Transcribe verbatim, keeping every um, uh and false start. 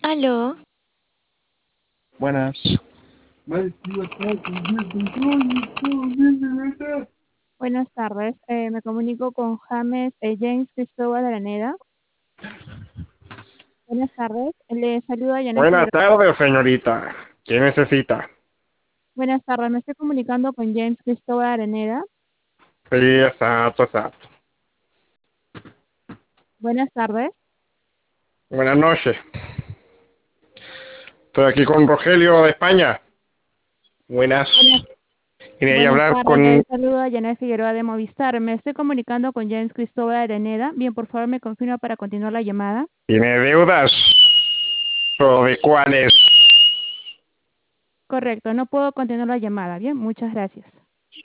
Aló, Buenas. Buenas tardes, eh, me comunico con James eh, James Cristóbal Araneda. Buenas tardes, le saluda Janet Buenas Figueroa. tardes, señorita. ¿Qué necesita? Buenas tardes, me estoy comunicando con James Cristóbal Araneda. Sí, exacto, exacto. Buenas tardes. Buenas noches. Estoy aquí con Rogelio de España. Buenas. Buenas, Quería buenas hablar tardes, le con... saluda Janet Figueroa de Movistar. Me estoy comunicando con James Cristóbal Araneda. Bien, por favor, me confirma para continuar la llamada. ¿Tiene deudas? ¿O de cuáles? Correcto, no puedo continuar la llamada. Bien, muchas gracias.